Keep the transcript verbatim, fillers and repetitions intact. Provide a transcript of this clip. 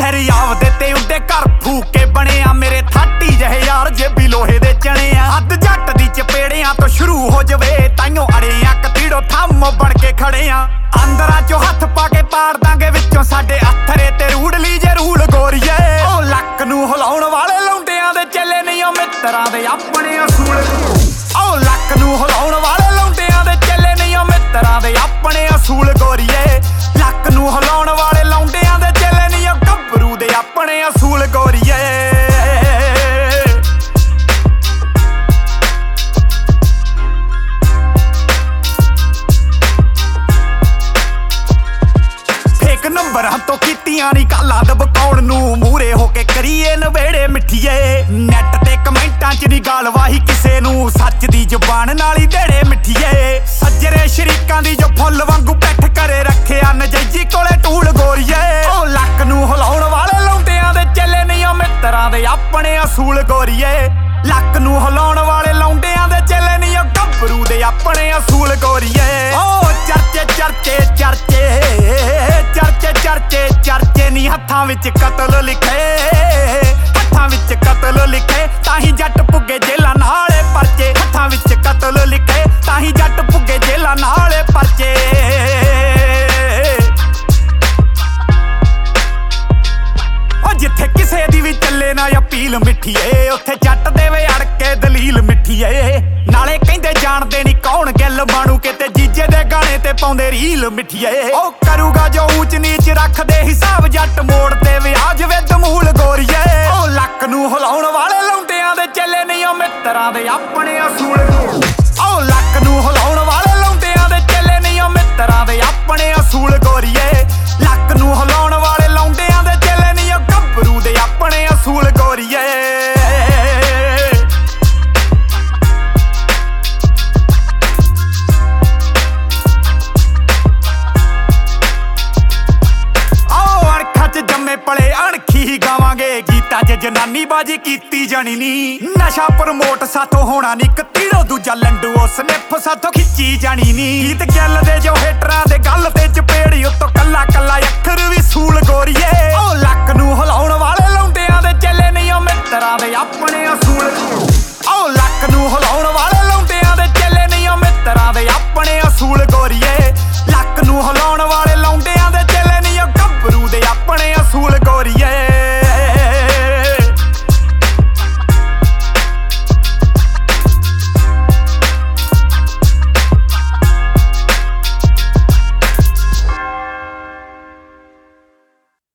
ਦਰਿਆਵ ਦੇ ਤੇ ਉੱਡੇ ਘਰ ਫੂਕ ਕੇ ਬਣਿਆ ਮੇਰੇ ਥਾਟੀ ਜਿਹੇ ਯਾਰ ਜੇਬੀ ਲੋਹੇ ਦੇ ਚਣੇ ਆ। ਹੱਦ ਜੱਟ ਦੀ ਚਪੇੜਿਆਂ ਤੋਂ ਸ਼ੁਰੂ ਹੋ ਜਵੇ ਤਾਈਓ ਅੜੇ ਆ ਕਤੀੜੋ ਥੰਮ ਬਣ ਕੇ ਖੜੇ ਆ। ਅੰਦਰਾਂ ਚੋਂ ਹੱਥ ਪਾ ਕੇ ਪਾੜ ਦਾਂਗੇ ਵਿੱਚੋਂ ਸਾਡੇ ਅਥਰੇ ਤੇ ਰੂੜਲੀ ਜੇ ਰੂਲ ਗੋਰੀਏ। ਉਹ ਲੱਕ ਨੂੰ ਹਿਲਾਉਣ ਵਾਲੇ ਲੌਂਡਿਆਂ ਦੇ ਚੱਲੇ ਨਹੀਂ ਉਹ ਮਿੱਤਰਾਂ ਦੇ ਆਪਣੇ ਅਸੂਲ। ਉਹ ਲੱਕ ਨੂੰ ਹਿਲਾਉਣ ਵਾਲੇ ਲੌਂਡਿਆਂ ਦੇ ਚੱਲੇ ਨਹੀਂ ਉਹ ਮਿੱਤਰਾਂ ਦੇ ਆਪਣੇ ਅਸੂਲ ਗੋਰੀਏ। ਲੱਕ ਨੂੰ ਹਿਲਾਉਣ ਵਾਲੇ ਲੌਂਡਿਆਂ ਦੇ ਚੱਲੇ ਨਹੀਂ ਉਹ ਗੱਭਰੂ ਦੇ ਆਪਣੇ ਅਸੂਲ ਗੋਰੀਏ। ਨੰਬਰਾਂ ਤੋਂ ਕੀਤੀਆਂ ਨੀ ਕਾਲਾਂ ਦਬਕਾਉਣ ਨੂੰ ਮੂਰੇ ਹੋ ਕੇ ਕਰੀਏ ਨਵੇੜੇ ਮਿੱਠੀਏ। ਨੈਟ ਤੇ ਕਮੈਂਟਾਂ 'ਚ ਨੀ ਗਾਲ ਵਾਹੀ ਕਿਸੇ ਨੂੰ ਸੱਚ ਦੀ ਜ਼ੁਬਾਨ ਨਾਲ ਹੀ ਢੇੜੇ ਮਿੱਠੀਏ। ਸੱਜਰੇ ਸ਼ਰੀਕਾਂ ਦੀ ਜੋ ਫੁੱਲ ਵਾਂਗੂ ਪਿੱਠ ਕਰੇ ਰੱਖਿਆ ਨਜੈਜੀ ਕੋਲੇ ਟੂਲ ਗੋਰੀਏ। ਉਹ ਲੱਕ ਨੂੰ ਹਿਲਾਉਣ ਵਾਲੇ ਲੌਂਡਿਆਂ ਦੇ ਚੱਲੇ ਨਹੀਂ ਉਹ ਮਿੱਤਰਾਂ ਦੇ ਆਪਣੇ ਅਸੂਲ ਗੋਰੀਏ। ਲੱਕ ਨੂੰ ਹਿਲਾਉਣ ਵਾਲੇ ਲੌਂਡਿਆਂ ਦੇ ਚੱਲੇ ਨਹੀਂ ਉਹ ਗੱਭਰੂ ਦੇ ਆਪਣੇ ਅਸੂਲ ਗੋਰੀਏ। ਉਹ ਚਰਚੇ ਚਰਚੇ ਚਰਚੇ ਚਰਚੇ ਚਰਚੇ ਚਰਚੇ ਨੀ ਹੱਥਾਂ ਵਿੱਚ ਕਤਲ ਲਿਖੇ। ਹੱਥਾਂ ਵਿੱਚ ਕਤਲ ਲਿਖੇ ਤਾਂ ਹੀ ਜੱਟ ਪੁੱਗੇ ਜੇਲਾਂ ਨਾਲੇ ਪਰਚੇ। ਹੱਥਾਂ ਵਿੱਚ ਕਤਲ ਲਿਖੇ ਤਾਂ ਹੀ ਜੱਟ ਪੁੱਗੇ ਜੇਲਾਂ ਨਾਲੇ ਪਰਚੇ। ਉਹ ਜਿੱਥੇ ਕਿਸੇ ਦੀ ਵੀ ਚੱਲੇ ਨਾ ਅਪੀਲ ਮਿੱਠੀਏ ਉੱਥੇ ਜੱਟ ਦੇਵੇ ਅੜ ਕੇ ਦਲੀਲ ਮਿੱਠੀਏ। ਨਾਲੇ ਕਹਿੰਦੇ ਜਾਣਦੇ ਨੀ ਕੌਣ ਗੱਲ ਬਾਣੂ ਕਿਤੇ ਜੀਜੇ ਦੇ ਗਾਣੇ ਤੇ ਪਾਉਂਦੇ ਰੀਲ ਮਿੱਠੀਏ। ਉਹ ਕਰੂਗਾ ਜੋ ਊਚ ਨੀਚ ਰੱਖਦੇ ਹਿਸਾਬ ਜੱਟ ਮੋੜ ਤੇ ਵਿਆਜ ਵੇ ਦਮੂਲ ਗੋਰੀਏ। ਉਹ ਲੱਕ ਨੂੰ ਹਿਲਾਉਣ ਵਾਲੇ ਲੌਂਡਿਆਂ ਦੇ ਚੱਲੇ ਨਹੀਂ ਉਹ ਮਿੱਤਰਾਂ ਦੇ ਆਪਣੇ ਅਸੂਲ। ਉਹ ਲੱਕ ਨੂੰ ਹਿਲਾਉਣ ਵਾਲੇ ਲੌਂਡਿਆਂ ਦੇ ਚੱਲੇ ਨਹੀਂ ਉਹ ਮਿੱਤਰਾਂ ਦੇ ਆਪਣੇ ਅਸੂਲ ਗੋਰੀਏ। ਲੱਕ ਨੂੰ ਹਿਲਾਉਣ ਵਾਲੇ ਲੌਂਡਿਆਂ ਦੇ ਚੱਲੇ ਨਹੀਂ ਉਹ ਗੱਭਰੂ ਦੇ ਆਪਣੇ ਅਸੂਲ ਗੋਰੀਏ। ਪਲੇ ਅਣਖੀ ਹੀ ਗਾਵਾਂਗੇ ਗੀਤਾਂ 'ਚ ਜਨਾਨੀ ਬਾਜੀ ਕੀਤੀ ਜਾਣੀ ਨੀ। ਨਸ਼ਾ ਪ੍ਰਮੋਟ ਸਾਥੋਂ ਹੋਣਾ ਨੀ ਕਤੀੜੋ ਦੂਜਾ ਲੰਡੂ ਉਹ ਸਨਿਫ ਸਾਥੋਂ ਖਿੱਚੀ ਜਾਣੀ ਨੀ। ਗੀਤ ਗੱਲ ਦੇ ਜੋ ਹੇਟਰਾਂ ਦੇ ਗੱਲ ਤੇ ਚਪੇੜੀ ਉੱਤੋਂ ਕੱਲਾ ਕੱਲਾ ਅੱਖਰ ਵੀ ਸੂਲ ਗੋਰੀਏ। ਉਹ ਲੱਕ ਨੂੰ ਹਿਲਾਉਣ ਵਾਲੇ ਲੌਂਡਿਆਂ ਦੇ ਚੱਲੇ ਨਹੀਂ ਉਹ ਮਿੱਤਰਾਂ ਦੇ ਆਪਣੇ ਅਸੂਲ।